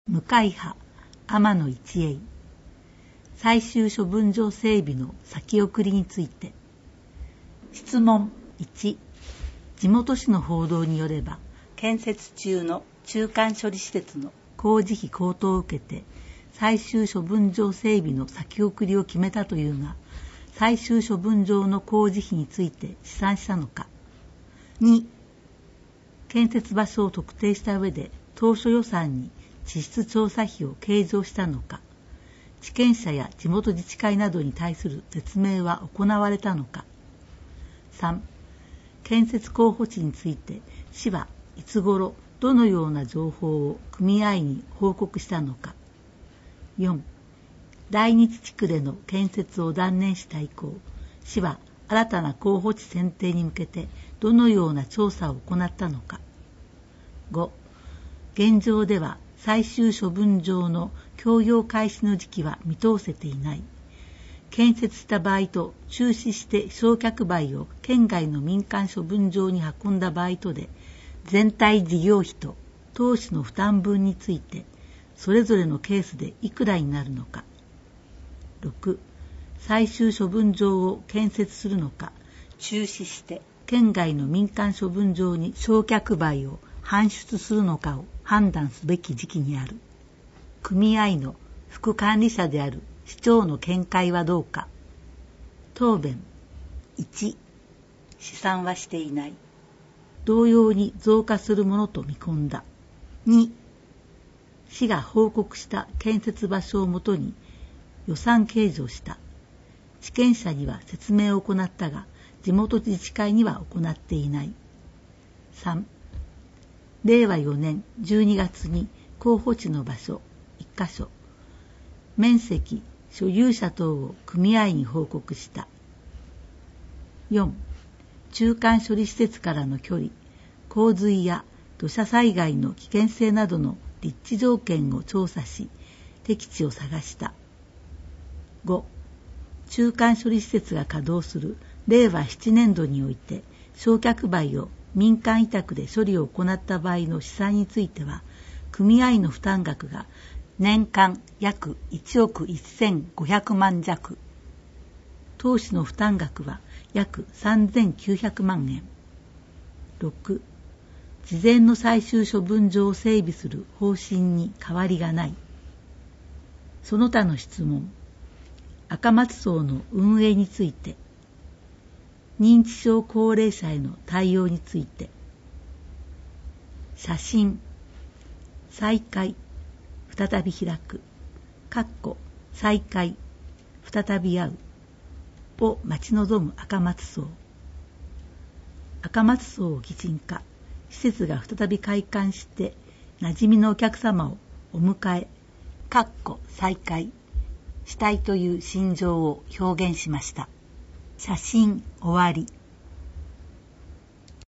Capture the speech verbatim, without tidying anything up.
向派天野一栄最終処分場整備の先送りについて。質問いち、地元紙の報道によれば、建設中の中間処理施設の工事費高騰を受けて最終処分場整備の先送りを決めたというが、最終処分場の工事費について試算したのか。に、建設場所を特定した上で当初予算に地質調査費を計上したのか。地権者や地元自治会などに対する説明は行われたのか。さん、建設候補地について市はいつ頃どのような情報を組合に報告したのか。よん、第二地区での建設を断念した以降、市は新たな候補地選定に向けてどのような調査を行ったのか。ご、現状では最終処分場の供用開始の時期は見通せていない。建設した場合と中止して焼却灰を県外の民間処分場に運んだ場合とで、全体事業費と投資の負担分について、それぞれのケースでいくらになるのか。ろく、最終処分場を建設するのか、中止して県外の民間処分場に焼却灰を搬出するのかを判断すべき時期にある。組合の副管理者である市長の見解はどうか。答弁いち、試算はしていない。同様に増加するものと見込んだ。に、市が報告した建設場所をもとに予算計上した。地権者には説明を行ったが、地元自治会には行っていない。さん、れいわよねんじゅうにがつに候補地の場所いっかしょ、面積、所有者等を組合に報告した。よん、中間処理施設からの距離、洪水や土砂災害の危険性などの立地条件を調査し、適地を探した。ご、中間処理施設が稼働するれいわななねんどにおいて、焼却灰を民間委託で処理を行った場合の試算については、組合の負担額が年間約いちおくせんごひゃくまんじゃく、投資の負担額は約さんぜんきゅうひゃくまんえん。ろく、事前の最終処分場を整備する方針に変わりがない。その他の質問。赤松荘の運営について。認知症高齢者への対応について。写真。再開。再び開く。かっこ再開。再び会う。を待ち望む赤松荘。赤松荘を擬人化。施設が再び開館して馴染みのお客様をお迎え、かっこ再開したいという心情を表現しました。写真終わり。